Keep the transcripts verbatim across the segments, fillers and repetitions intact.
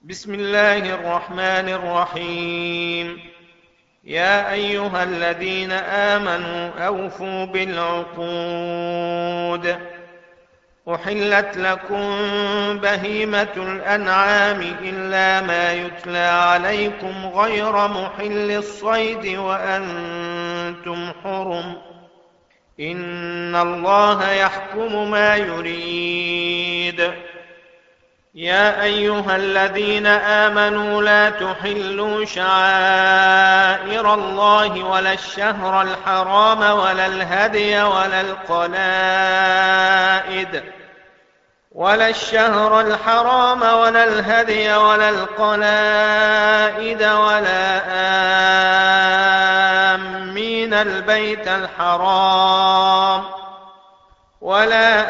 بسم الله الرحمن الرحيم. يا أيها الذين آمنوا أوفوا بالعقود. أحلت لكم بهيمة الأنعام إلا ما يتلى عليكم غير محل الصيد وأنتم حرم. إن الله يحكم ما يريد. يا أيها الذين آمنوا لا تحلوا شعائر الله ولا الشهر الحرام ولا الهدي ولا القلائد ولا الشهر الحرام ولا الهدي ولا القلائد ولا آمين البيت الحرام ولا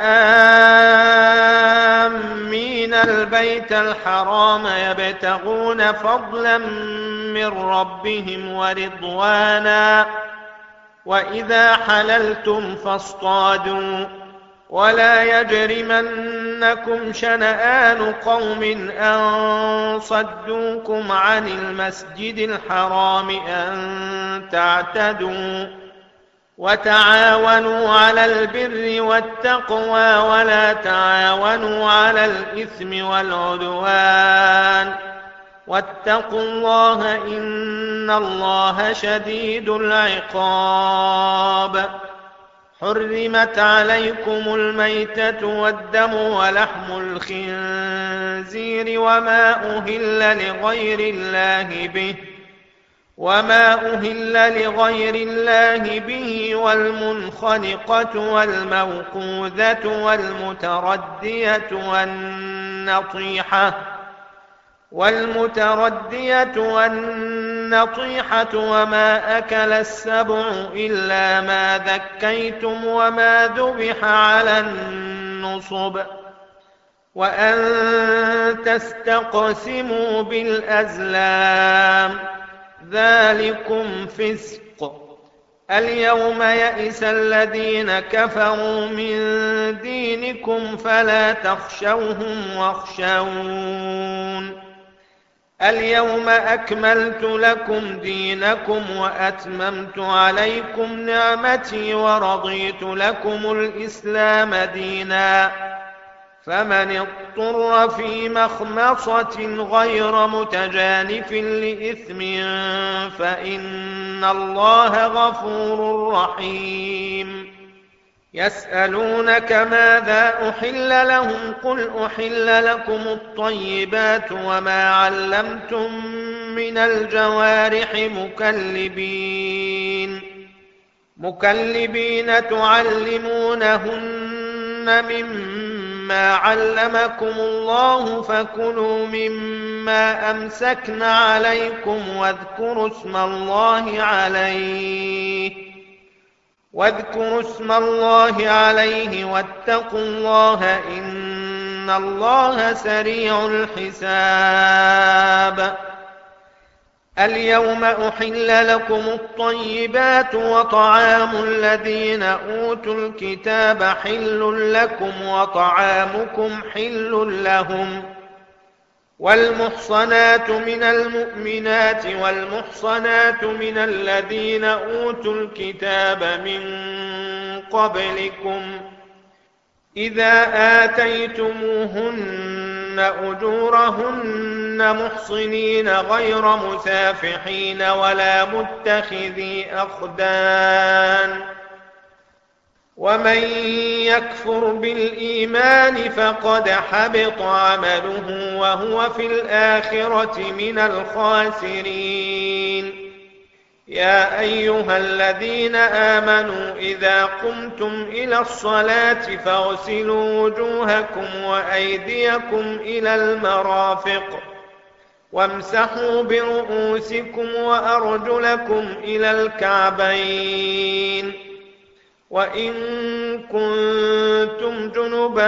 آمين البيت الحرام يبتغون فضلا من ربهم ورضوانا. وإذا حللتم فاصطادوا ولا يجرمنكم شنآن قوم أن صدوكم عن المسجد الحرام أن تعتدوا. وتعاونوا على البر والتقوى ولا تعاونوا على الإثم والعدوان. واتقوا الله إن الله شديد العقاب. حرمت عليكم الميتة والدم ولحم الخنزير وما أهل لغير الله به وما أهل لغير الله به والمنخنقة والموقوذة والمتردية والنطيحة والمتردية والنطيحة وما أكل السبع إلا ما ذكيتم وما ذبح على النصب وأن تستقسموا بالأزلام ذلكم فسق. اليوم يئس الذين كفروا من دينكم فلا تخشوهم واخشون. اليوم أكملت لكم دينكم وأتممت عليكم نعمتي ورضيت لكم الإسلام دينا. فمن اضطر في مخمصة غير متجانف لإثم فإن الله غفور رحيم. يسألونك ماذا أحل لهم قل أحل لكم الطيبات وما علمتم من الجوارح مكلبين مكلبين تعلمونهن مما ما علمكم الله فكلوا مما أمسكن عليكم واذكروا اسم الله عليه واذكروا اسم الله عليه واتقوا الله إن الله سريع الحساب. اليوم أحل لكم الطيبات وطعام الذين أوتوا الكتاب حل لكم وطعامكم حل لهم. والمحصنات من المؤمنات والمحصنات من الذين أوتوا الكتاب من قبلكم إذا آتيتموهن أجورهن محصنين غير مسافحين ولا متخذي أخدان. ومن يكفر بالإيمان فقد حبط عمله وهو في الآخرة من الخاسرين. يا أيها الذين آمنوا إذا قمتم إلى الصلاة فاغسلوا وجوهكم وأيديكم إلى المرافق وامسحوا برؤوسكم وأرجلكم إلى الكعبين وإن كنتم جنبا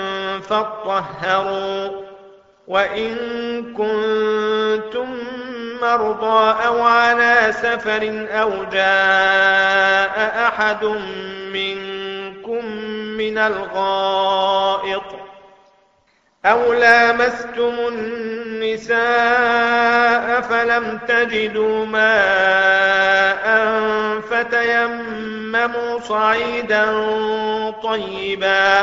فاطهروا وإن كنتم مرضى أو على سفر أو جاء أحد منكم من الغائط أو لامستم النساء النساء فلم تجدوا ماء فتيمموا صعيدا طيبا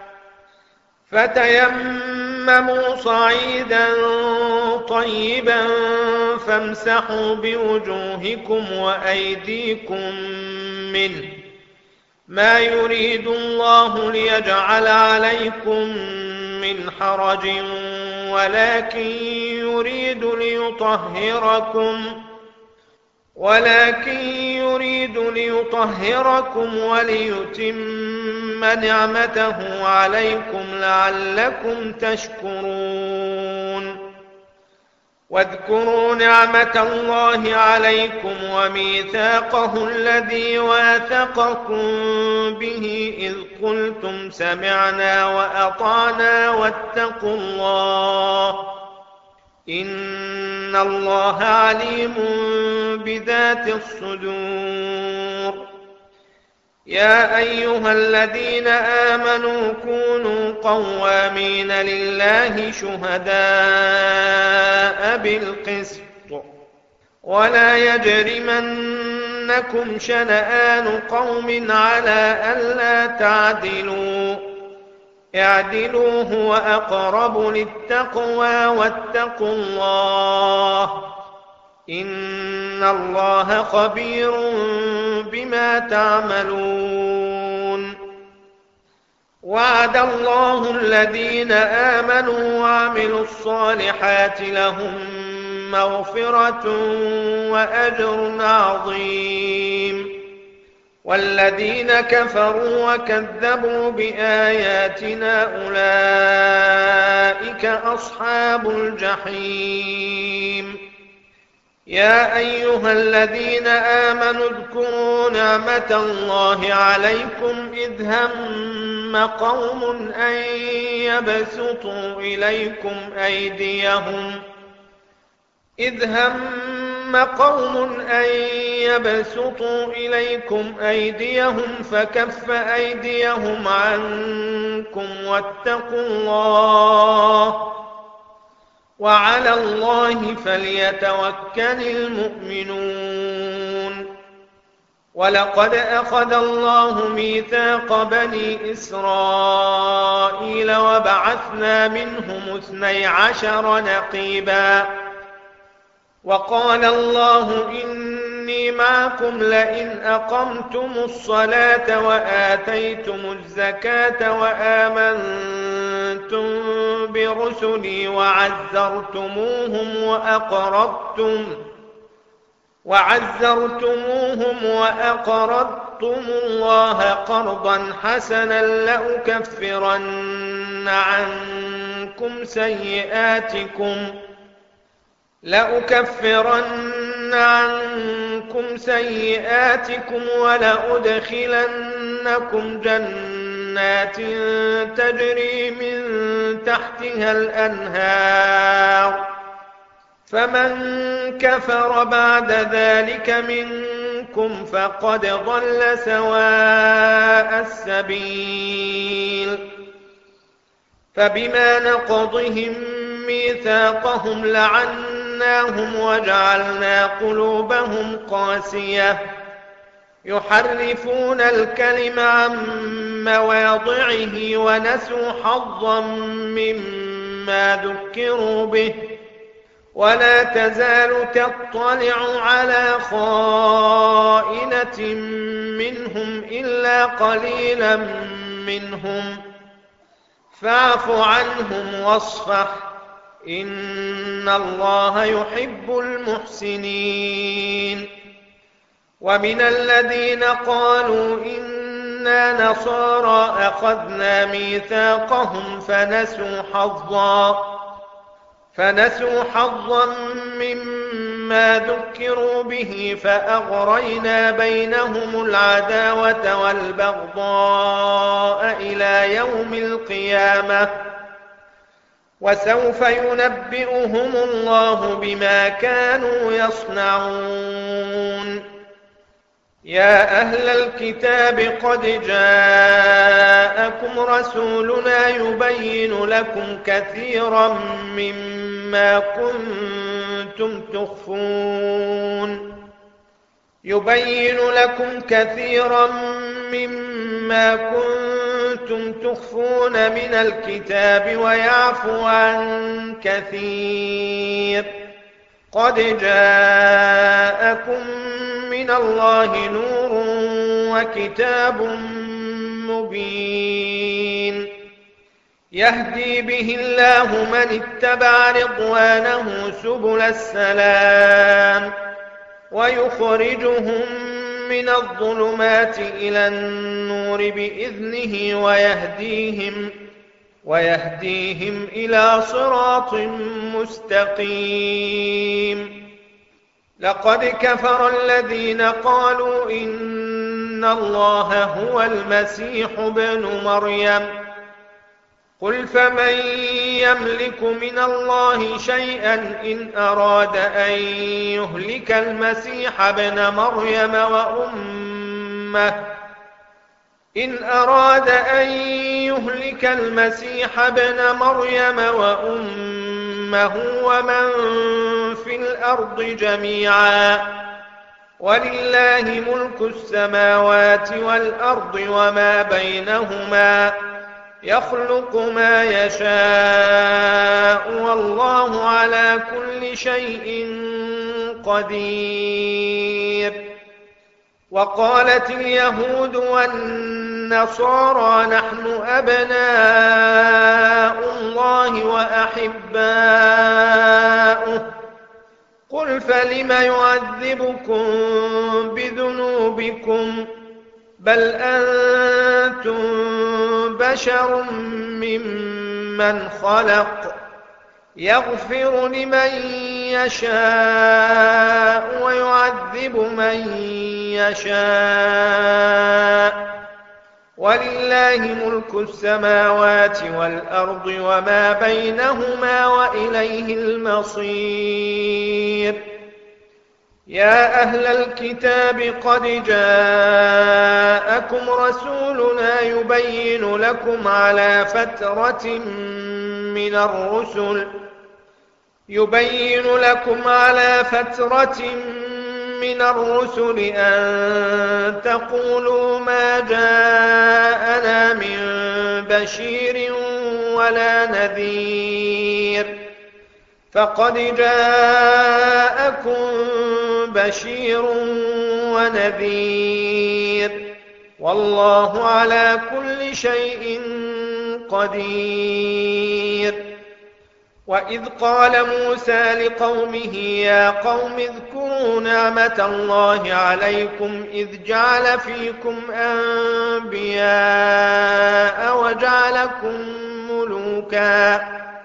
فتيمموا صعيدا طيبا فامسحوا بوجوهكم وأيديكم منه ما يريد الله ليجعل عليكم من حرج ولكن يريد ليطهركم ولكن يريد ليطهركم وليتم نعمته عليكم لعلكم تشكرون واذكروا نعمة الله عليكم وميثاقه الذي واثقكم به إذ قلتم سمعنا وأطعنا واتقوا الله إن الله عليم بذات الصدور يا أيها الذين آمنوا كونوا قوامين لله شهداء بالقسط ولا يجرمنكم شنآن قوم على ألا تعدلوا اعدلوا هو أقرب للتقوى واتقوا الله إن الله خبير بما تعملون وعد الله الذين آمنوا وعملوا الصالحات لهم مغفرة وأجر عظيم والذين كفروا وكذبوا بآياتنا أولئك أصحاب الجحيم يا أيها الذين آمنوا اذكروا نعمة الله عليكم إذ هم قوم أن يبسطوا إليكم أيديهم إذ هم قوم أن يبسطوا إليكم أيديهم فكف أيديهم عنكم واتقوا الله وعلى الله فليتوكل المؤمنون ولقد أخذ الله ميثاق بني إسرائيل وبعثنا منهم اثني عشر نقيبا وقال الله إني معكم لئن أقمتم الصلاة وآتيتم الزكاة وآمنتم برسلي وعزرتموهم وأقرضتم وعزرتموهم وأقرضتم الله قرضا حسنا لأكفرن عنكم سيئاتكم لأكفرن عنكم سيئاتكم ولأدخلنكم جنات تجري من تحتها الأنهار فمن كفر بعد ذلك منكم فقد ضل سواء السبيل فبما نقضهم ميثاقهم لعناهم وجعلنا قلوبهم قاسية يحرفون الكلم عن مواضعه ونسوا حظا مما ذكروا به ولا تزال تطلع على خائنة منهم إلا قليلا منهم فاعف عنهم واصفح إن الله يحب المحسنين ومن الذين قالوا إنا نصارى أخذنا ميثاقهم فنسوا حظا فنسوا حظا مما ذكروا به فأغرينا بينهم العداوة والبغضاء إلى يوم القيامة وسوف ينبئهم الله بما كانوا يصنعون يا أهل الكتاب قد جاءكم رسولنا يبين لكم كثيرا مما مما كنتم تخفون يبين لكم كثيرا مما كنتم تخفون من الكتاب ويعفو عن كثير قد جاءكم من الله نور وكتاب مبين يهدي به الله من اتبع رضوانه سبل السلام ويخرجهم من الظلمات إلى النور بإذنه ويهديهم ويهديهم إلى صراط مستقيم لقد كفر الذين قالوا إن الله هو المسيح ابن مريم قل فمن يملك من الله شيئا إن أراد أن يهلك المسيح ابن مريم وأمه إن أراد أن يهلك المسيح ابن مريم وأمه ومن في الأرض جميعا ولله ملك السماوات والأرض وما بينهما يخلق ما يشاء والله على كل شيء قدير وقالت اليهود والنصارى نحن أبناء الله وأحباؤه قل فلم يعذبكم بذنوبكم بل أنتم بشر ممن خلق يغفر لمن يشاء ويعذب من يشاء ولله ملك السماوات والأرض وما بينهما وإليه المصير يا أهل الكتاب قد جاءكم رسولنا يبين لكم على فترة من الرسل يبين لكم على فترة من الرسل أن تقولوا ما جاءنا من بشير ولا نذير فقد جاءكم بشير ونذير والله على كل شيء قدير وإذ قال موسى لقومه يا قوم اذكروا نعمة الله عليكم إذ جعل فيكم أنبياء وجعلكم ملوكا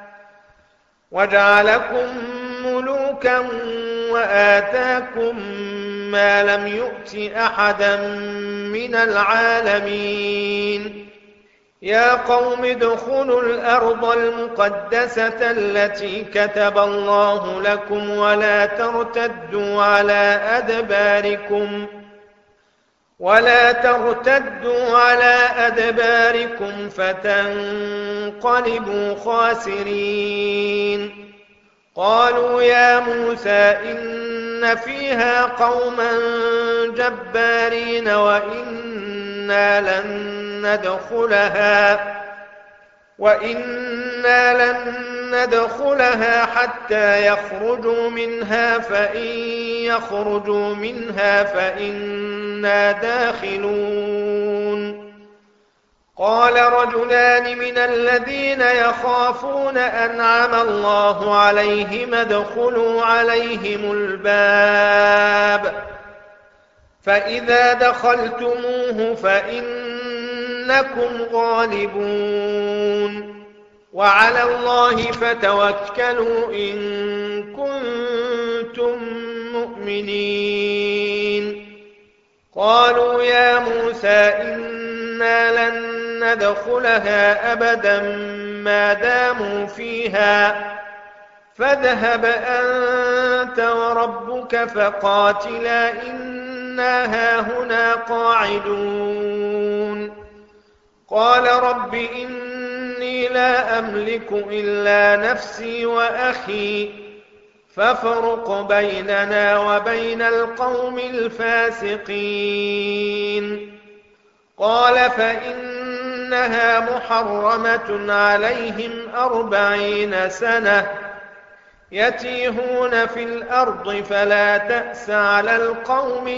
وجعلكم ملوكا وآتاكم ما لم يؤت أحدا من العالمين يا قوم ادخلوا الأرض المقدسة التي كتب الله لكم ولا ترتدوا على أدباركم ولا ترتدوا على أدباركم فتنقلبوا خاسرين قالوا يا موسى إن فيها قوما جبارين وإنا لن ندخلها وإنا لن ندخلها حتى يخرجوا منها فإن يخرجوا منها فإنا داخلون قال رجلان من الذين يخافون أنعم الله عليهم ادخلوا عليهم الباب فإذا دخلتموه فإنكم غالبون وعلى الله فتوكلوا إن كنتم مؤمنين قالوا يا موسى إنا لن ندخلها أبدا ما داموا فيها فاذهب أنت وربك فقاتلا إنا هاهنا قاعدون قال رب إني إني لا أملك إلا نفسي وأخي فافرق بيننا وبين القوم الفاسقين. قال فإنها محرمة عليهم أربعين سنة يتيهون في الأرض فلا تأس على القوم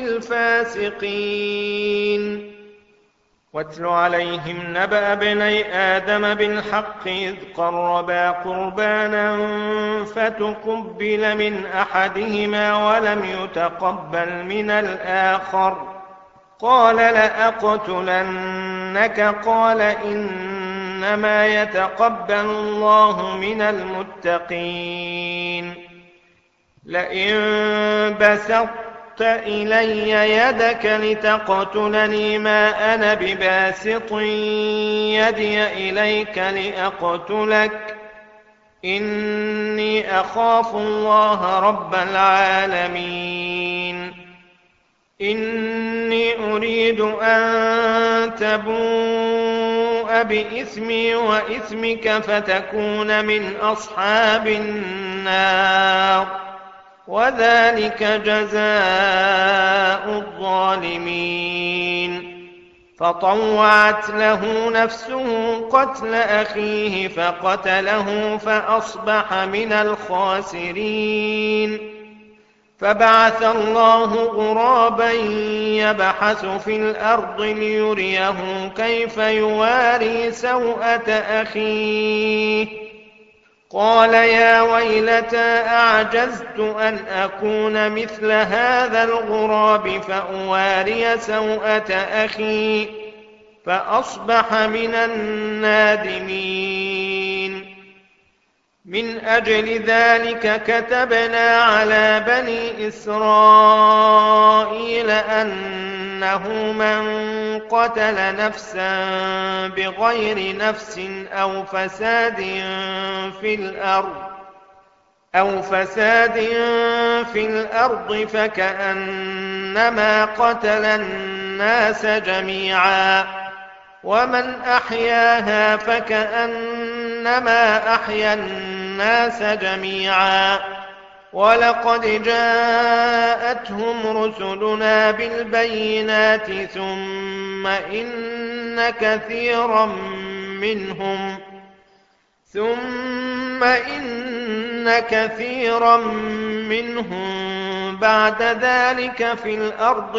الفاسقين. واتل عليهم نبأ ابني آدم بالحق إذ قربا قربانا فتقبل من أحدهما ولم يتقبل من الآخر قال لأقتلنك قال إنما يتقبل الله من المتقين. لئن بسطت إلي يدك لتقتلني ما أنا بباسط يدي إليك لأقتلك إني أخاف الله رب العالمين. إني أريد أن تبوء بإثمي وإثمك فتكون من أصحاب النار وذلك جزاء الظالمين. فطوعت له نفسه قتل أخيه فقتله فأصبح من الخاسرين. فبعث الله غرابا يبحث في الأرض ليريه كيف يواري سوءة أخيه قال يا ويلتى أعجزت أن أكون مثل هذا الغراب فأواري سوءة أخي فأصبح من النادمين. من أجل ذلك كتبنا على بني إسرائيل أنه من قتل نفسا بغير نفس أو فساد في الأرض أو فساد في الأرض فكأنما قتل الناس جميعا ومن أحياها فكأنما أحيا الناس جميعا. ولقد جاءتهم رسلنا بالبينات ثم إن كثيرا منهم ثم إن كثيرا منهم بعد ذلك في الأرض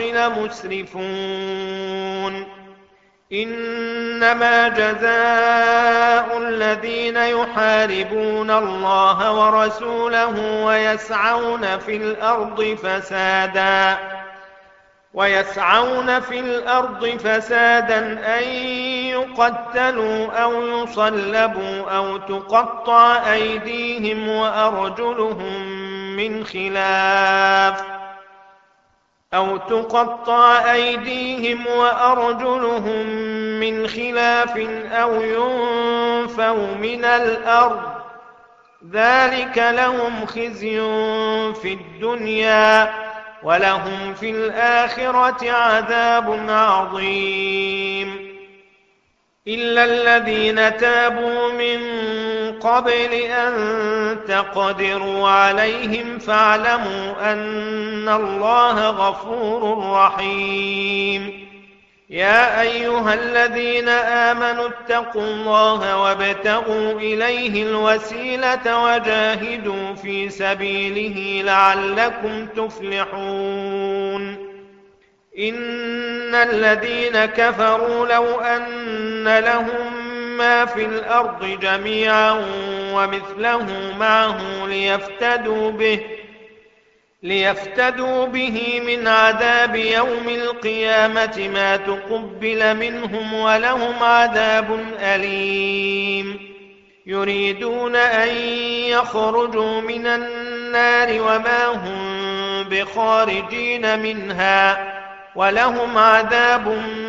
لمسرفون. إنما جزاء الذين يحاربون الله ورسوله ويسعون في الأرض فسادا ويسعون في الأرض فسادا أن يقتلوا أو يصلبوا أو تقطع أيديهم وأرجلهم من خلاف أو تقطع أيديهم وأرجلهم من خلاف أو ينفوا من الأرض ذلك لهم خزي في الدنيا ولهم في الآخرة عذاب عظيم. إلا الذين تابوا من قبل أن تقدروا عليهم فاعلموا أن الله غفور رحيم. يا أيها الذين آمنوا اتقوا الله وابتغوا إليه الوسيلة وجاهدوا في سبيله لعلكم تفلحون. إن الذين كفروا لو أن لهم ما في الأرض جميعا ومثله معه ليفتدوا به ليفتدوا به من عذاب يوم القيامة ما تقبل منهم ولهم عذاب أليم. يريدون أن يخرجوا من النار وما هم بخارجين منها ولهم عذاب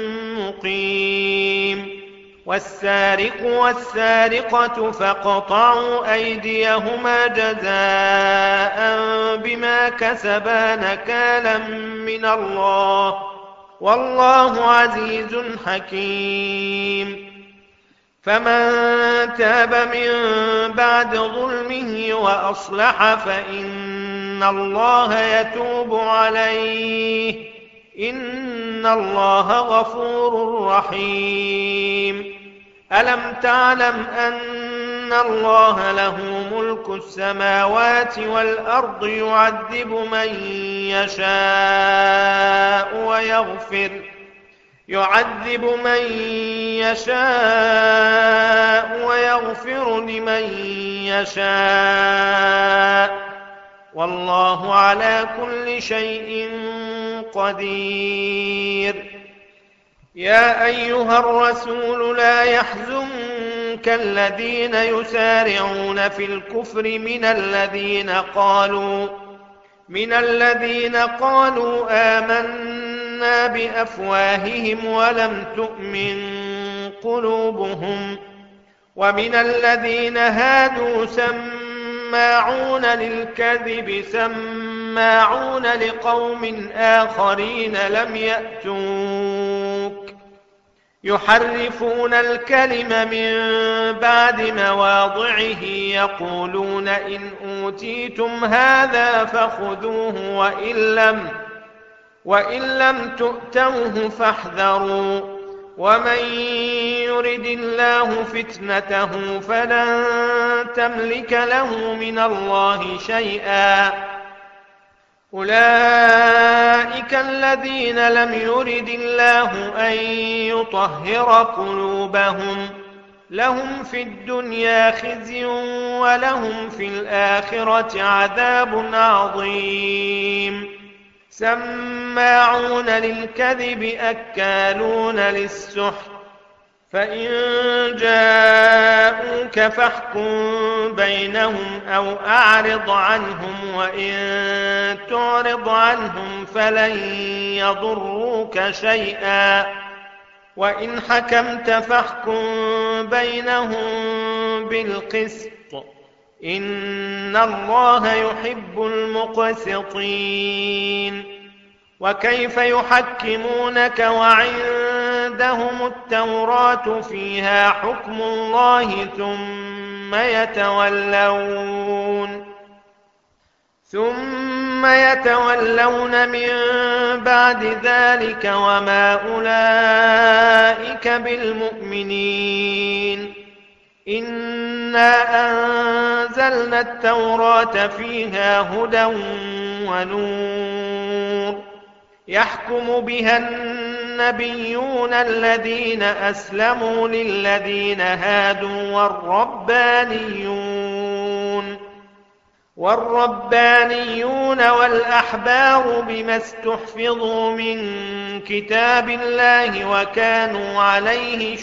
مقيم. والسارق والسارقة فاقطعوا أيديهما جزاء بما كسبا نكالا من الله والله عزيز حكيم. فمن تاب من بعد ظلمه وأصلح فإن الله يتوب عليه إن الله غفور رحيم. ألم تعلم أن الله له ملك السماوات والأرض يعذب من يشاء ويغفر يعذب من يشاء ويغفر لمن يشاء والله على كل شيء قدير. يا أيها الرسول لا يحزنك الذين يسارعون في الكفر من الذين قالوا من الذين قالوا آمنا بأفواههم ولم تؤمن قلوبهم ومن الذين هادوا سماعون للكذب سماعون لقوم آخرين لم يأتوك يحرفون الكلم من بعد مواضعه يقولون إن أوتيتم هذا فخذوه وإن لم, وإن لم تؤتوه فاحذروا ومن يرد الله فتنته فلن تملك له من الله شيئا. أولئك الذين لم يرد الله أن يطهر قلوبهم لهم في الدنيا خزي ولهم في الآخرة عذاب عظيم. سماعون للكذب أكالون للسحت فإن جاءوك فاحكم بينهم أو أعرض عنهم وإن تعرض عنهم فلن يضروك شيئا وإن حكمت فاحكم بينهم بالقسط إن الله يحب المقسطين. وكيف يحكمونك وعندهم التوراة فيها حكم الله ثم يتولون ثم يتولون من بعد ذلك وما أولئك بالمؤمنين. إنا أنزلنا التوراة فيها هدى ونور يحكم بها النبيون الذين أسلموا للذين هادوا والربانيون والربانيون والأحبار بما استحفظوا من كتاب الله وكانوا عليه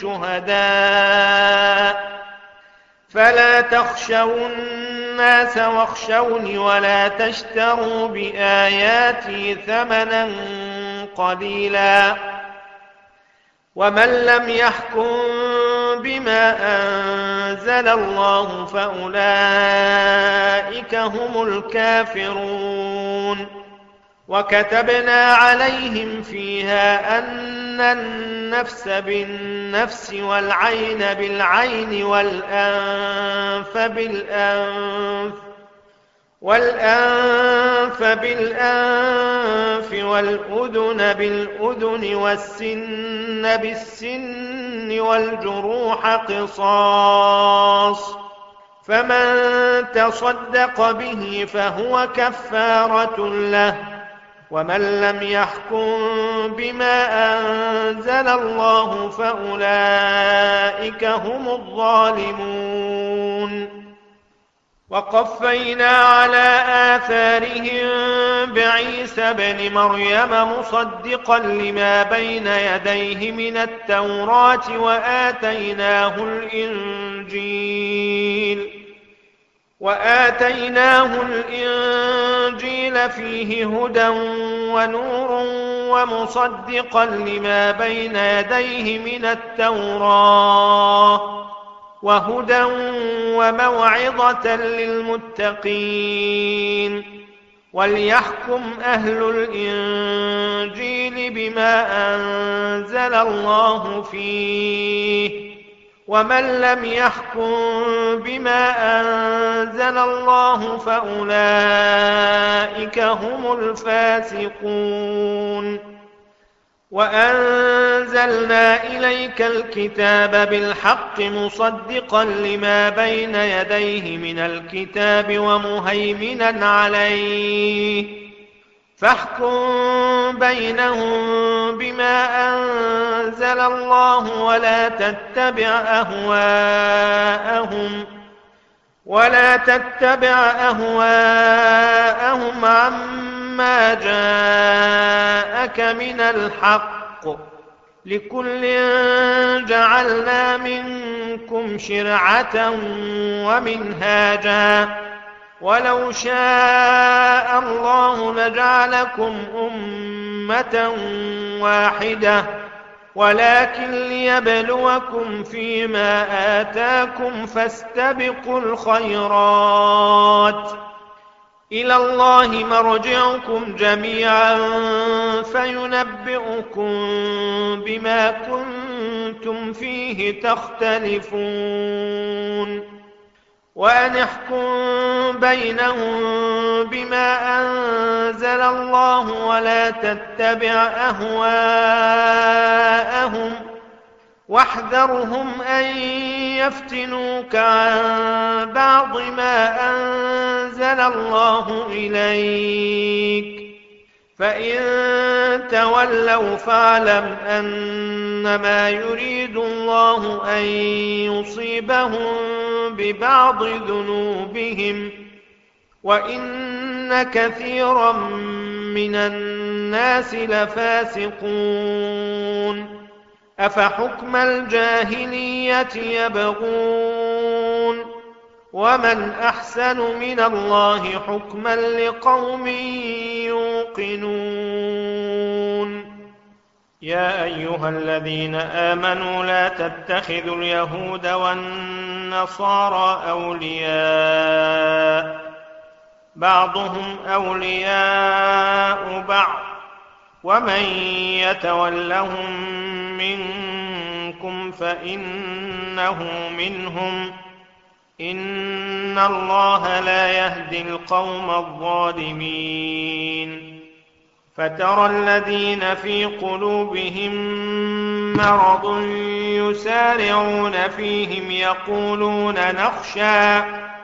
شهداء فلا تخشوا الناس واخشوني ولا تشتروا بآياتي ثمنا قليلا ومن لم يحكم بما أنزل الله فأولئك هم الكافرون. وكتبنا عليهم فيها أن النفس بالنفس والعين بالعين والأنف بالأنف والأنف بالأنف والأذن بالأذن والسن بالسن والجروح قصاص فمن تصدق به فهو كفارة له ومن لم يحكم بما أنزل الله فأولئك هم الظالمون. وقفينا على آثارهم بعيسى بن مريم مصدقا لما بين يديه من التوراة وآتيناه الإنجيل وآتيناه الإنجيل فيه هدى ونور ومصدقا لما بين يديه من التوراة وهدى وموعظة للمتقين. وليحكم أهل الإنجيل بما أنزل الله فيه ومن لم يحكم بما أنزل الله فأولئك هم الفاسقون. وأنزلنا إليك الكتاب بالحق مصدقا لما بين يديه من الكتاب ومهيمنا عليه فاحكم بينهم بما أنزل الله ولا تتبع أهواءهم ولا تتبع أهواءهم عما جاءك من الحق لكل جعلنا منكم شرعة ومنهاجا ولو شاء الله لجعلكم أمة واحدة ولكن ليبلوكم فيما آتاكم فاستبقوا الخيرات إلى الله مرجعكم جميعا فينبئكم بما كنتم فيه تختلفون. وأن احكم بينهم بما أنزل الله ولا تتبع أهواءهم واحذرهم أن يفتنوك عن بعض ما أنزل الله إليك فإن تولوا فاعلم أنما يريد الله أن يصيبهم ببعض ذنوبهم وإن كثيرا من الناس لفاسقون. أفحكم الجاهلية يبغون ومن أحسن من الله حكما لقوم يوقنون. يا أيها الذين آمنوا لا تتخذوا اليهود والنصارى أولياء بعضهم أولياء بعض ومن يتولهم منكم فإنه منهم إن الله لا يهدي القوم الظالمين. فترى الذين في قلوبهم مرض يسارعون فيهم يقولون نخشى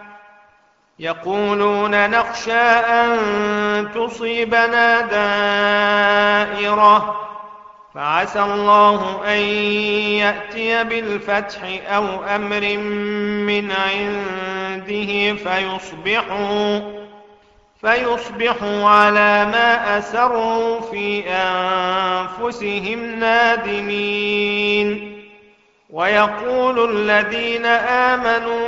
يقولون نخشى أن تصيبنا دائرة فعسى الله أن يأتي بالفتح أو أمر من عنده فيصبحوا فيصبحوا على ما أسروا في أنفسهم نادمين. ويقول الذين آمنوا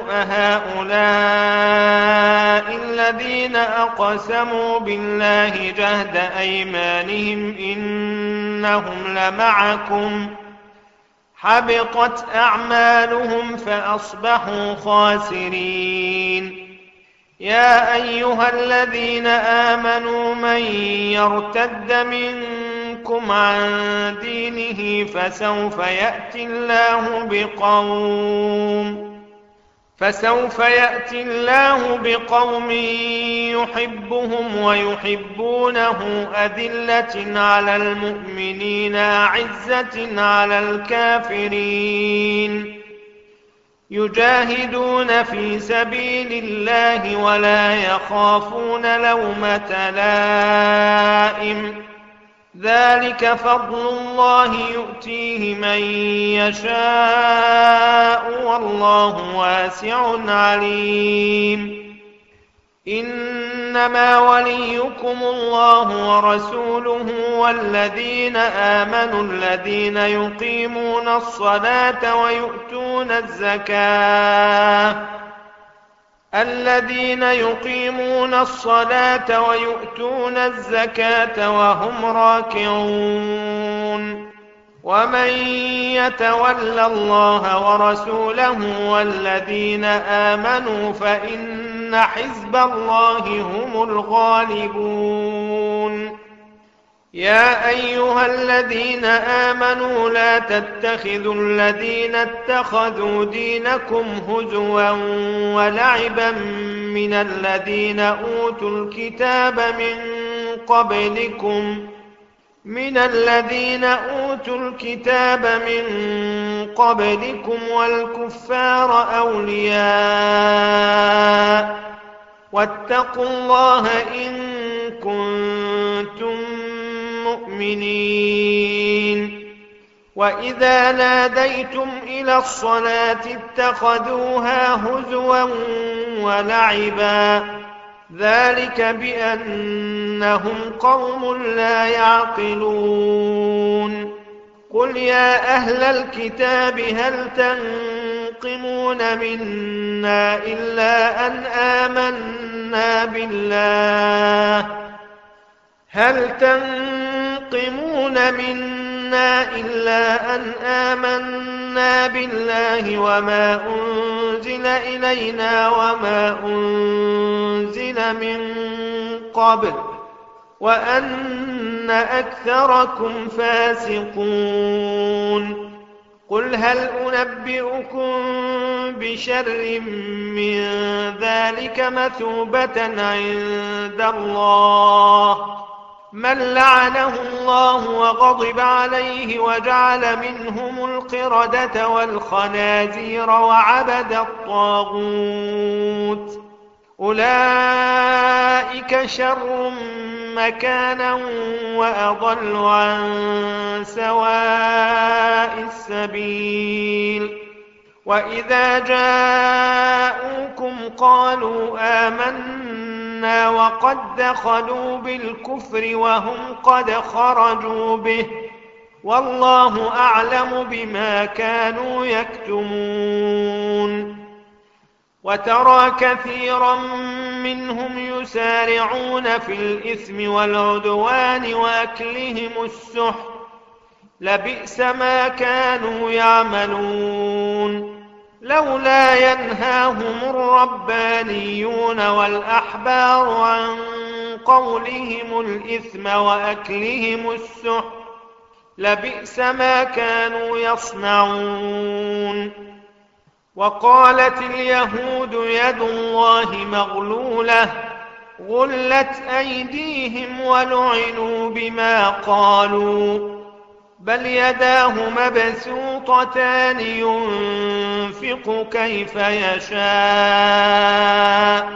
أهؤلاء الذين أقسموا بالله جهد أيمانهم إنهم لمعكم حبطت أعمالهم فأصبحوا خاسرين. يا أيها الذين آمنوا من يرتد منكم عن دينه فسوف يأتي الله بقوم فسوف يأتي الله بقوم يحبهم ويحبونه أذلة على المؤمنين أعزة على الكافرين يجاهدون في سبيل الله ولا يخافون لومة لائم ذلك فضل الله يؤتيه من يشاء والله واسع عليم. إنما وليكم الله ورسوله والذين آمنوا الذين يقيمون الصلاة ويؤتون الزكاة الذين يقيمون الصلاة ويؤتون الزكاة وهم راكعون. ومن يتول الله ورسوله والذين آمنوا فإن حزب الله هم الغالبون. يا أيها الذين آمنوا لا تتخذوا الذين اتخذوا دينكم هزوا ولعبا من الذين أوتوا الكتاب من قبلكم من الذين أوتوا الكتاب من قبلكم والكفار أولياء واتقوا الله إن كنتم مؤمنين. وإذا ناديتم إلى الصلاة اتخذوها هزوا ولعبا ذلك بأنهم قوم لا يعقلون. قل يا أهل الكتاب هل تنقمون منا إلا أن آمنا بالله هل تنقمون منا إلا أن آمنا بالله وما أنزل إلينا وما أنزل من قبل وأن أكثركم فاسقون. قل هل أنبئكم بشر من ذلك مثوبة عند الله من لعنه الله وغضب عليه وجعل منهم القردة والخنازير وعبد الطاغوت أولئك شر مكانا وأضل عن سواء السبيل. وإذا جاءوكم قالوا آمنا وقد دخلوا بالكفر وهم قد خرجوا به والله أعلم بما كانوا يكتمون. وترى كثيرا منهم يسارعون في الإثم والعدوان وأكلهم السحت لبئس ما كانوا يعملون. لولا ينهاهم الربانيون والأحبار عن قولهم الإثم وأكلهم السحت لبئس ما كانوا يصنعون. وقالت اليهود يد الله مغلولة غلت أيديهم ولعنوا بما قالوا بل يداه مبسوطتان ينفق كيف يشاء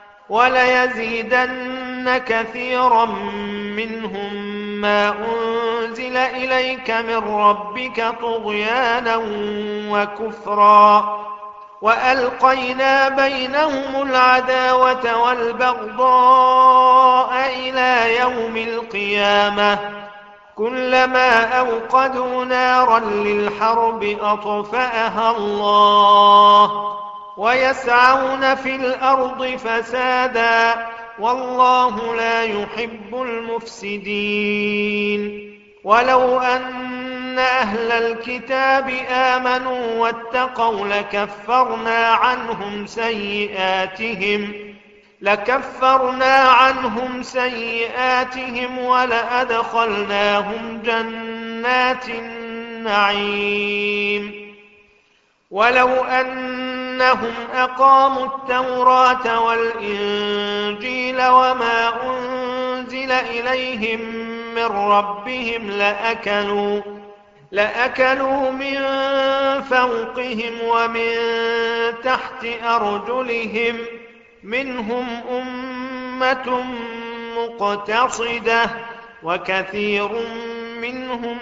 وليزيدن كثيرا منهم ما أنزل إليك من ربك طغيانا وكفرا وألقينا بينهم العداوة والبغضاء إلى يوم القيامة كلما أوقدوا نارا للحرب أطفأها الله ويسعون في الأرض فسادا والله لا يحب المفسدين. ولو أن أهل الكتاب آمنوا واتقوا لكفرنا عنهم سيئاتهم لكفرنا عنهم سيئاتهم ولأدخلناهم جنات النعيم. ولو أنهم أقاموا التوراة والإنجيل وما أنزل إليهم من ربهم لأكلوا لأكلوا من فوقهم ومن تحت أرجلهم منهم أمة مقتصدة وكثير منهم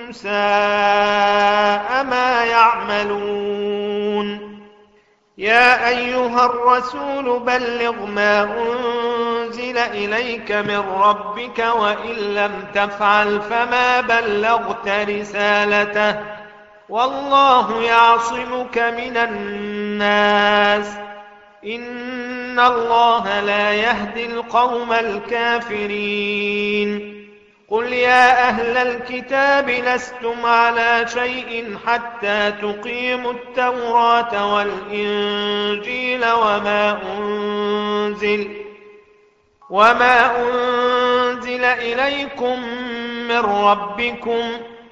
ساء ما يعملون. يا أيها الرسول بلغ ما أنزل إليك من ربك وإن لم تفعل فما بلغت رسالته والله يعصمك من الناس إن الله لا يهدي القوم الكافرين. قل يا أهل الكتاب لستم على شيء حتى تقيموا التوراة والإنجيل وما أنزل وما أنزل إليكم من ربكم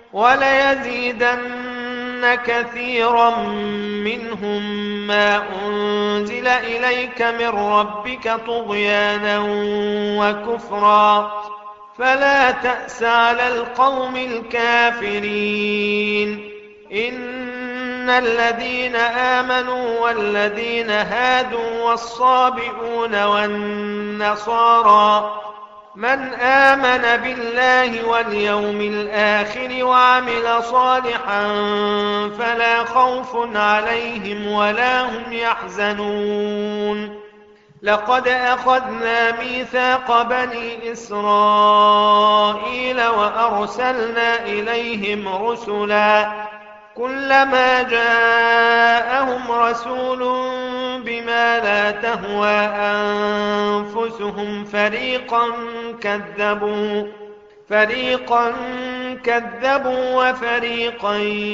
وليزيدن كثيرا منهم ما أنزل إليك من ربك طغيانا وكفرا فلا تأس على القوم الكافرين. إن الذين آمنوا والذين هادوا والصابئون والنصارى من آمن بالله واليوم الآخر وعمل صالحا فلا خوف عليهم ولا هم يحزنون. لقد أخذنا ميثاق بني إسرائيل وأرسلنا إليهم رسلا كلما جاءهم رسول بما لا تهوى أنفسهم فريقا كذبوا فريقا كذبوا وفريقا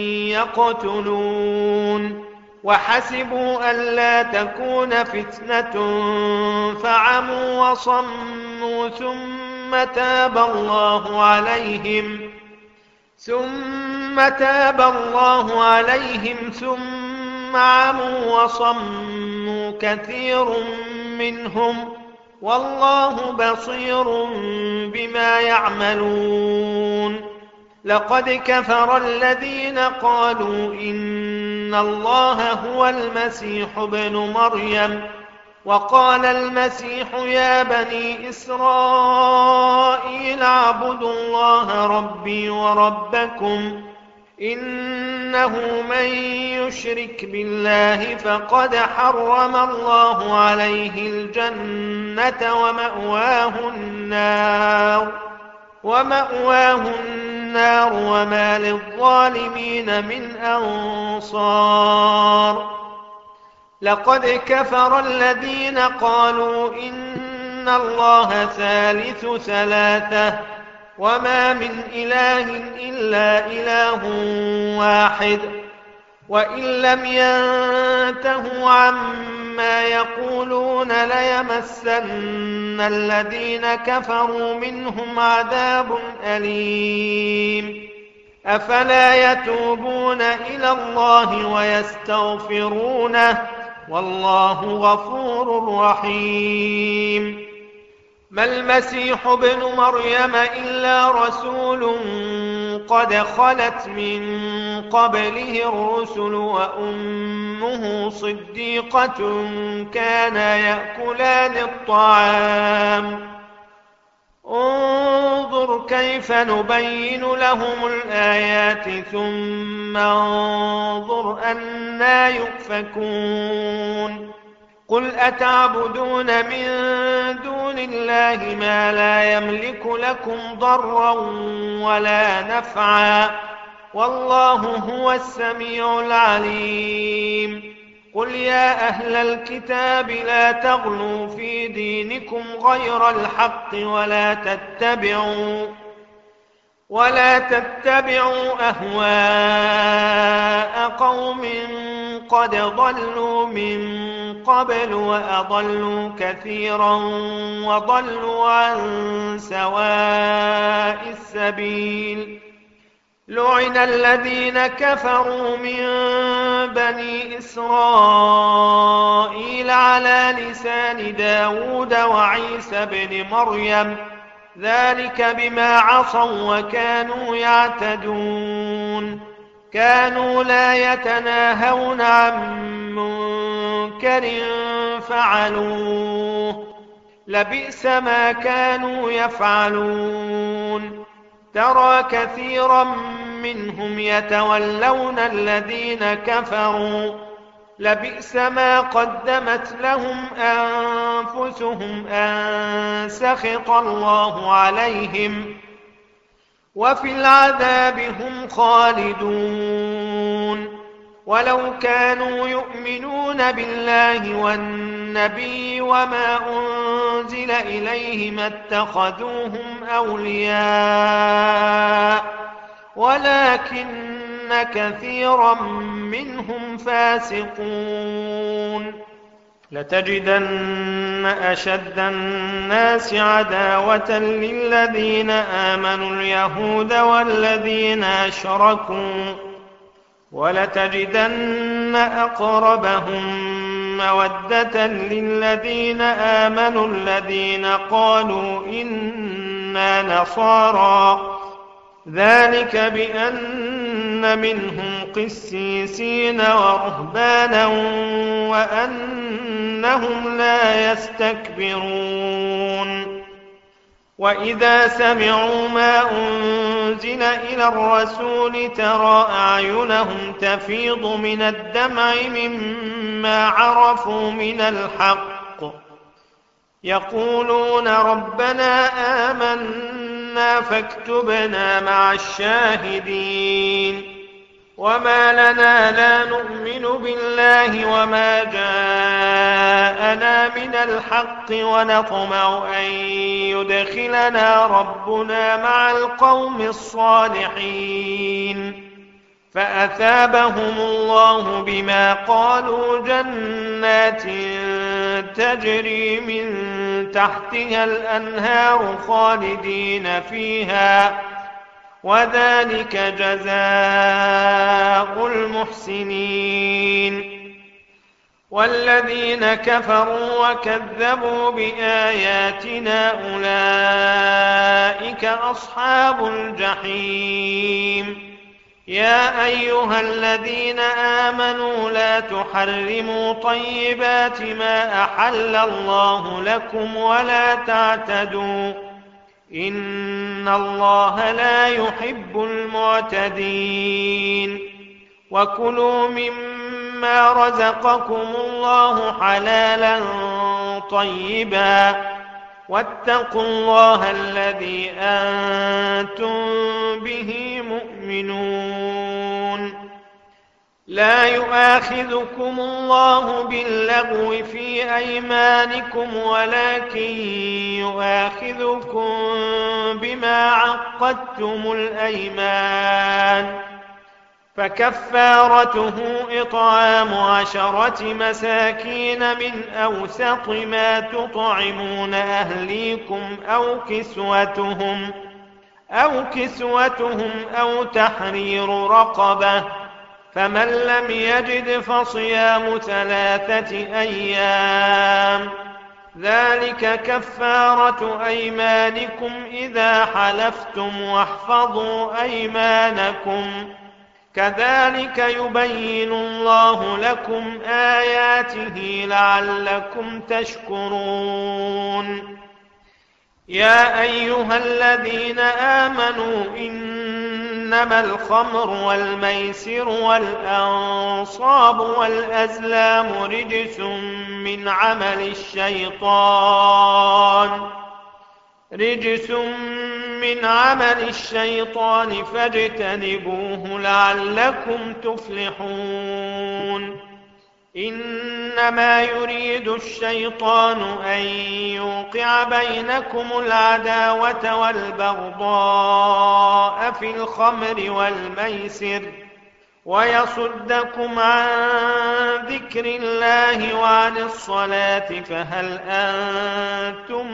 يقتلون وحسبوا ألا تكون فتنة فعموا وصموا ثم تاب الله عليهم ثم تاب الله عليهم ثم عموا وصموا كثير منهم والله بصير بما يعملون. لقد كفر الذين قالوا إن الله هو المسيح ابن مريم وقال المسيح يا بني إسرائيل اعبدوا الله ربي وربكم إنه من يشرك بالله فقد حرم الله عليه الجنة ومأواه النار ومأواه النار وما للظالمين من أنصار. لقد كفر الذين قالوا إن الله ثالث ثلاثة وما من إله إلا إله واحد وإن لم ينتهوا عما يقولون ليمسن الذين كفروا منهم عذاب أليم. أفلا يتوبون إلى الله ويستغفرونه والله غفور رحيم. ما المسيح ابن مريم إلا رسول قد خلت من قبله الرسل وأمه صديقة كانا يأكلان الطعام انظر كيف نبين لهم الآيات ثم انظر أنى يؤفكون. قل أتعبدون من دون الله ما لا يملك لكم ضرا ولا نفعا والله هو السميع العليم. قل يا أهل الكتاب لا تغلوا في دينكم غير الحق ولا تتبعوا ولا تتبعوا أهواء قوم قد ضلوا من قبل وأضلوا كثيرا وضلوا عن سواء السبيل. لعن الذين كفروا من بني إسرائيل على لسان داود وعيسى بن مريم ذلك بما عصوا وكانوا يعتدون. كانوا لا يتناهون عن منكر فعلوه لبئس ما كانوا يفعلون. ترى كثيرا منهم يتولون الذين كفروا لبئس ما قدمت لهم أنفسهم أن سخط الله عليهم وفي العذاب هم خالدون. ولو كانوا يؤمنون بالله والنبي وما أنزل إليه ما اتخذوهم أولياء ولكن كثيرا منهم فاسقون. لتجدن أشد الناس عداوة للذين آمنوا اليهود والذين أشركوا ولتجدن أقربهم مودة للذين آمنوا الذين قالوا إنا نصارى ذلك بأن منهم قسيسين ورهبانا وأنهم لا يستكبرون وإذا سمعوا ما أنزل إلى الرسول ترى أعينهم تفيض من الدمع مما عرفوا من الحق يقولون ربنا آمنا فاكتبنا مع الشاهدين وما لنا لا نؤمن بالله وما جاءنا من الحق ونطمع أن يدخلنا ربنا مع القوم الصالحين فأثابهم الله بما قالوا جنات تجري من تحتها الأنهار خالدين فيها وذلك جزاء المحسنين والذين كفروا وكذبوا بآياتنا أولئك أصحاب الجحيم يا أيها الذين آمنوا لا تحرموا طيبات ما أحل الله لكم ولا تعتدوا إن الله لا يحب المعتدين وكلوا مما رزقكم الله حلالا طيبا واتقوا الله الذي أنتم به مؤمنون لا يؤاخذكم الله باللغو في أيمانكم ولكن يؤاخذكم بما عقدتم الأيمان فكفارته إطعام عشرة مساكين من أوسط ما تطعمون أهليكم أو كسوتهم أو كسوتهم أو تحرير رقبة فمن لم يجد فصيام ثلاثة أيام ذلك كفارة أيمانكم إذا حلفتم واحفظوا أيمانكم كذلك يبين الله لكم آياته لعلكم تشكرون يا أيها الذين آمنوا إنما الخمر والميسر والأنصاب والأزلام رجس من عمل الشيطان رجس من عمل الشيطان فاجتنبوه لعلكم تفلحون إنما يريد الشيطان أن يوقع بينكم العداوة والبغضاء في الخمر والميسر ويصدكم عن ذكر الله وعن الصلاة فهل أنتم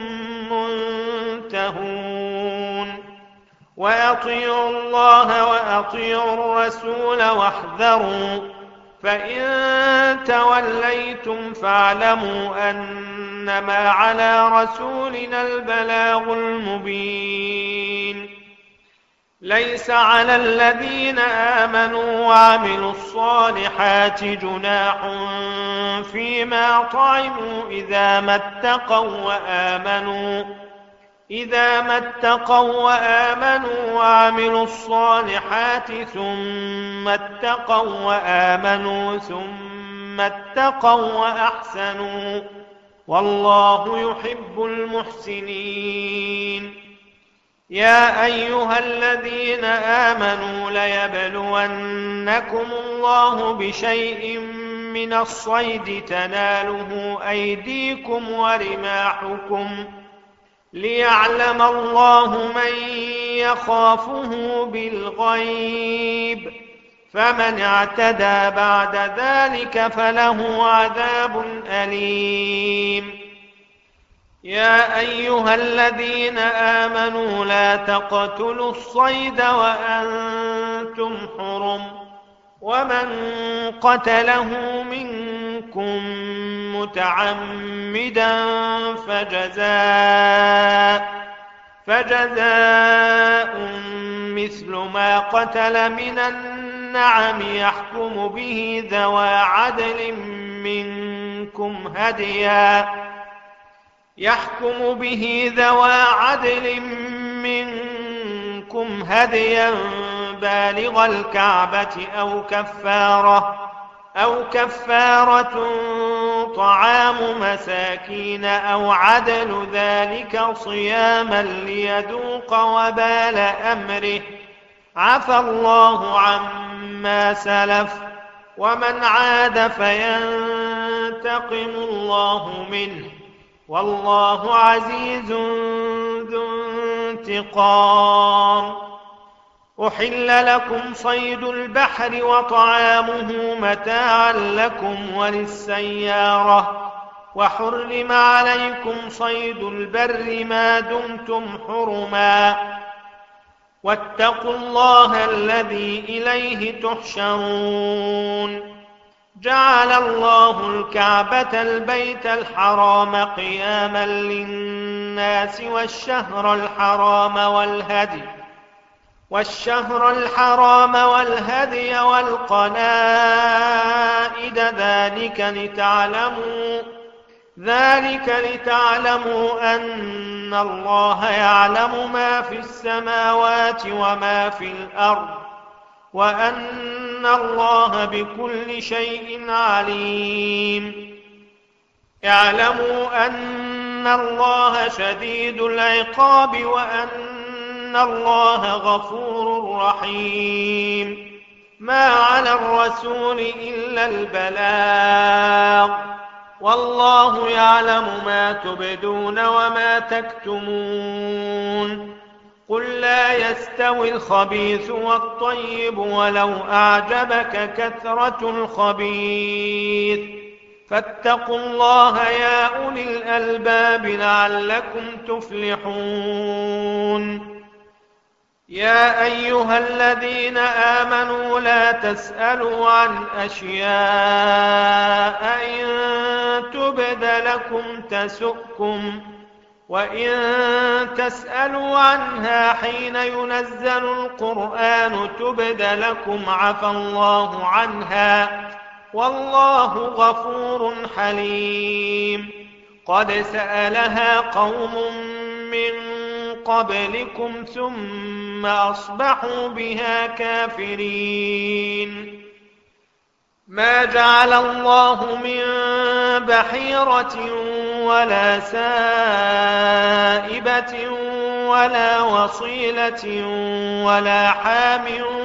منتهون وأطيعوا الله وأطيعوا الرسول واحذروا فإن توليتم فاعلموا أنما على رسولنا البلاغ المبين ليس على الذين آمنوا وعملوا الصالحات جناح فيما طعموا إذا ما اتقوا وآمنوا إذا ما اتقوا وآمنوا وعملوا الصالحات ثم اتقوا وآمنوا ثم اتقوا وأحسنوا والله يحب المحسنين يا أيها الذين آمنوا ليبلونكم الله بشيء من الصيد تناله أيديكم ورماحكم ليعلم الله من يخافه بالغيب فمن اعتدى بعد ذلك فله عذاب أليم. يا أيها الذين آمنوا لا تقتلوا الصيد وأنتم حرم، ومن قتله منكم متعمدا فجزاء فجزاء مثل ما قتل من النعم يحكم به ذوى عدل منكم هديا يحكم به ذوى عدل منكم هديا بالغ الكعبة أو كفارة أو كفارة طعام مساكين أو عدل ذلك صياما ليذوق وبال أمره، عفى الله عما سلف، ومن عاد فينتقم الله منه، والله عزيز ذو انتقام. أحل لكم صيد البحر وطعامه متاعا لكم وللسيارة، وحرم عليكم صيد البر ما دمتم حرما، واتقوا الله الذي إليه تحشرون. جعل الله الكعبة البيت الحرام قياما للناس والشهر الحرام والهدي والشهر الحرام والهدي والقلائد ذلك لتعلموا ذلك لتعلموا أن الله يعلم ما في السماوات وما في الأرض، وأن الله بكل شيء عليم. اعلموا أن الله شديد العقاب وأن الله غفور رحيم. ما على الرسول إلا البلاغ، والله يعلم ما تبدون وما تكتمون. قل لا يستوي الخبيث والطيب ولو أعجبك كثرة الخبيث، فاتقوا الله يا أولي الألباب لعلكم تفلحون. يا أيها الذين آمنوا لا تسألوا عن أشياء إن تبد لكم تسؤكم، وإن تسألوا عنها حين ينزل القرآن تبد لكم عفى الله عنها، والله غفور حليم. قد سألها قوم من قبلكم ثم أصبحوا بها كافرين. ما جعل الله من بحيرة ولا سائبة ولا وصيلة ولا حام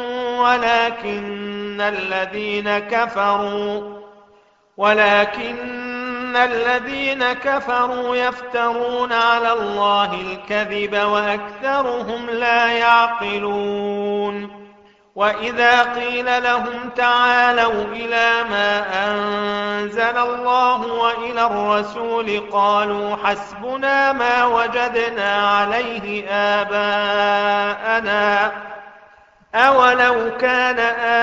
ولكن الذين كفروا ولكن الذين كفروا يفترون على الله الكذب وأكثرهم لا يعقلون. وإذا قيل لهم تعالوا إلى ما أنزل الله وإلى الرسول قالوا حسبنا ما وجدنا عليه آباءنا أولو كان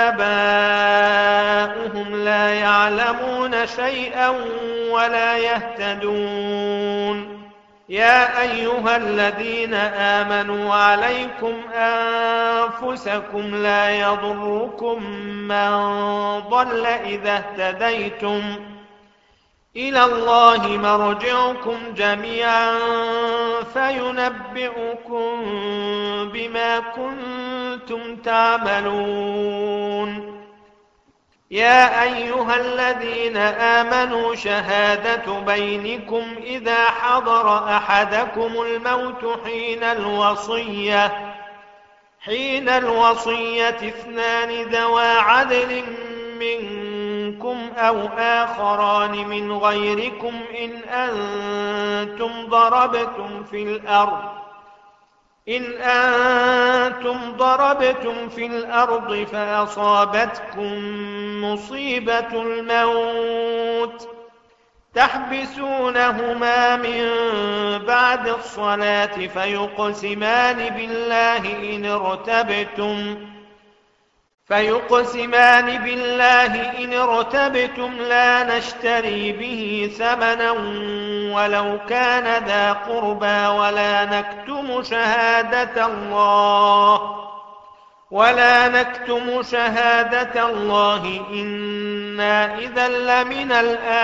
آباؤهم لا يعلمون شيئا ولا يهتدون. يا أيها الذين آمنوا عليكم أنفسكم لا يضركم من ضل إذا اهتديتم، إلى الله مرجعكم جميعا فينبئكم بما كنتم تعملون. يا أيها الذين آمنوا شهادة بينكم إذا حضر أحدكم الموت حين الوصية حين الوصية اثنان ذوى عدل منكم أو آخران من غيركم إن أنتم ضربتم في الأرض إن أنتم ضربتم في الأرض فأصابتكم مصيبة الموت تحبسونهما من بعد الصلاة فيقسمان بالله إن ارتبتم فيقسمان بالله إن ارتبتم لا نشتري به ثمنا ولو كان ذا قربى ولا نكتم شهادة الله ولا نكتم شهادة الله إنا إذا لمن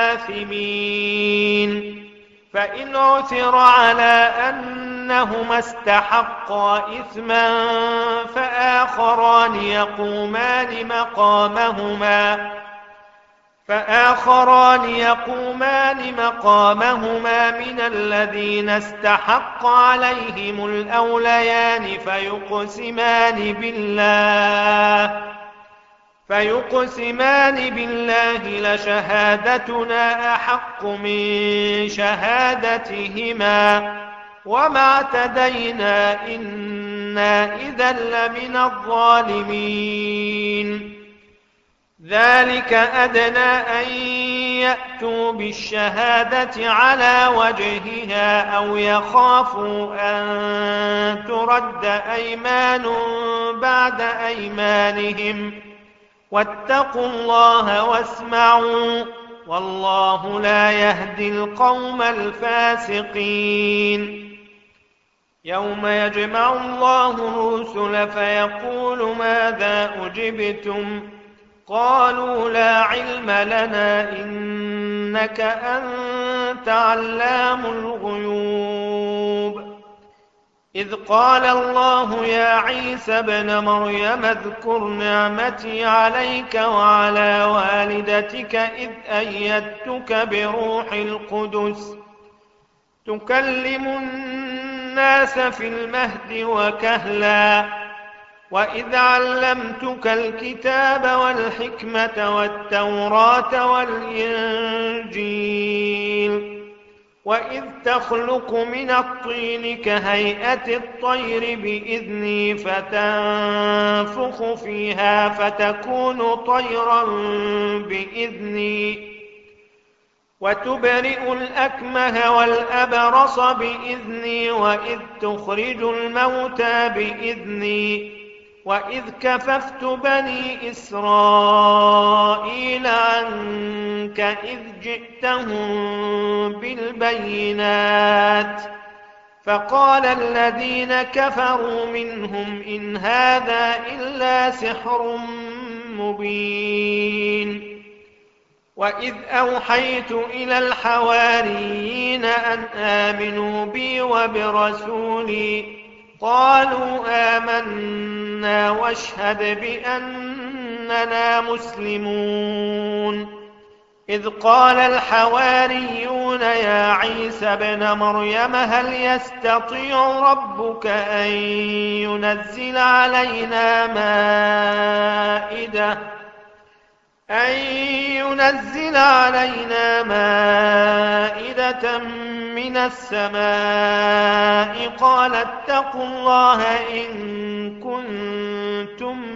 الآثمين فإن عثر على أنهما استحقا إثما فآخران يقومان مقامهما فآخران يقومان مقامهما من الذين استحق عليهم الأوليان فيقسمان بالله فيقسمان بالله لشهادتنا أحق من شهادتهما وما اعتدينا إنا إذا لمن الظالمين ذلك أدنى أن يأتوا بالشهادة على وجهها أو يخافوا أن ترد أيمان بعد أيمانهم واتقوا الله واسمعوا والله لا يهدي القوم الفاسقين يوم يجمع الله الرسل فيقول ماذا أجبتم قالوا لا علم لنا إنك أنت علام الغيوب إذ قال الله يا عيسى ابن مريم اذكر نعمتي عليك وعلى والدتك إذ أيدتك بروح القدس تكلم الناس في المهد وكهلا وإذ علمتك الكتاب والحكمة والتوراة والإنجيل وإذ تخلق من الطين كهيئة الطير بإذني فتنفخ فيها فتكون طيرا بإذني وتبرئ الأكمه والأبرص بإذني وإذ تخرج الموتى بإذني وإذ كففت بني إسرائيل عنك إذ جئتهم بالبينات فقال الذين كفروا منهم إن هذا إلا سحر مبين وإذ أوحيت إلى الحواريين أن آمنوا بي وبرسولي قالوا آمنا واشهد بأننا مسلمون إذ قال الحواريون يا عيسى ابن مريم هل يستطيع ربك أن ينزل علينا مائدة أن ينزل علينا مائدة من السماء قال اتقوا الله إن كنتم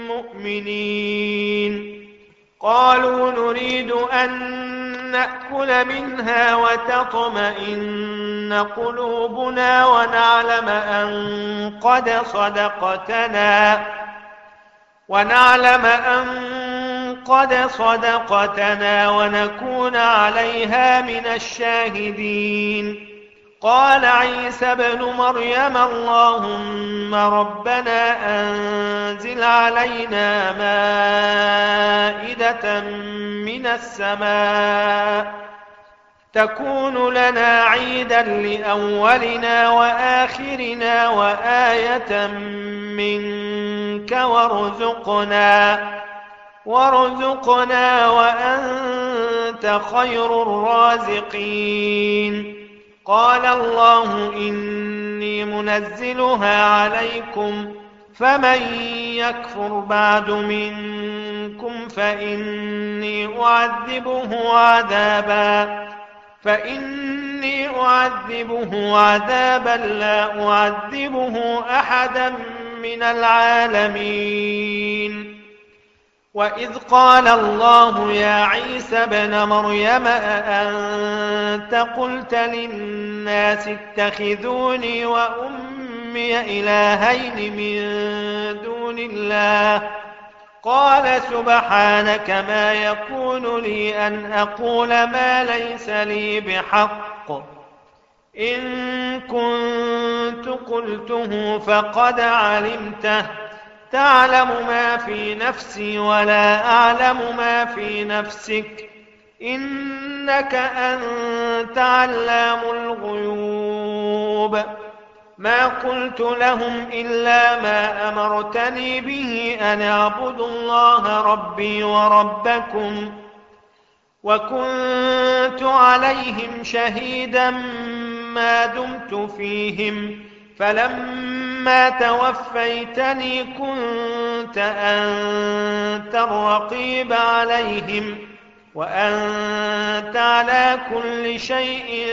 مؤمنين قالوا نريد أن نأكل منها وتطمئن قلوبنا ونعلم أن قد صدقتنا ونعلم أن قد صدقتنا ونكون عليها من الشاهدين قال عيسى ابن مريم اللهم ربنا أنزل علينا مائدة من السماء تكون لنا عيدا لأولنا وآخرنا وآية منك وارزقنا وارزقنا وأنت خير الرازقين قال الله إني منزلها عليكم فمن يكفر بعد منكم فإني أعذبه عذابا فإني أعذبه عذابا لا أعذبه أحدا من العالمين. وإذ قال الله يا عيسى ابن مريم أأنت قلت للناس اتخذوني وأمي إلهين من دون الله قال سبحانك ما يكون لي أن أقول ما ليس لي بحق إن كنت قلته فقد علمته تعلم ما في نفسي ولا أعلم ما في نفسك إنك أنت علام الغيوب. ما قلت لهم إلا ما أمرتني به أن اعبدوا الله ربي وربكم وكنت عليهم شهيدا ما دمت فيهم فلما توفيتني كنت أنت الرقيب عليهم وأنت على كل شيء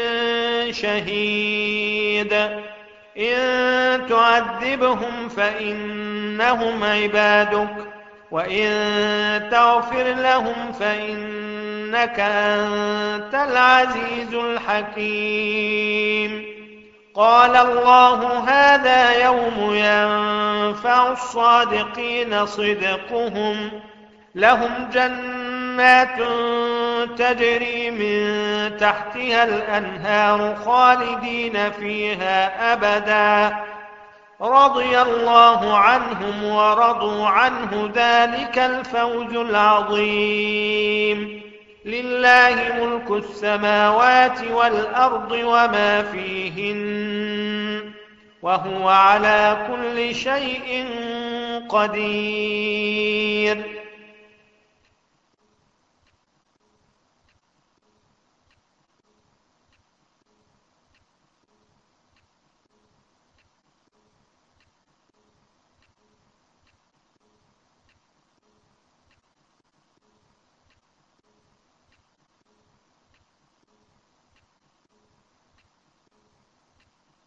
شهيد. إن تعذبهم فإنهم عبادك وإن تغفر لهم فإنك أنت العزيز الحكيم. قال الله هذا يوم ينفع الصادقين صدقهم لهم جنات تجري من تحتها الأنهار خالدين فيها أبدا رضي الله عنهم ورضوا عنه ذلك الفوز العظيم. لله ملك السماوات والأرض وما فيهن وهو على كل شيء قدير.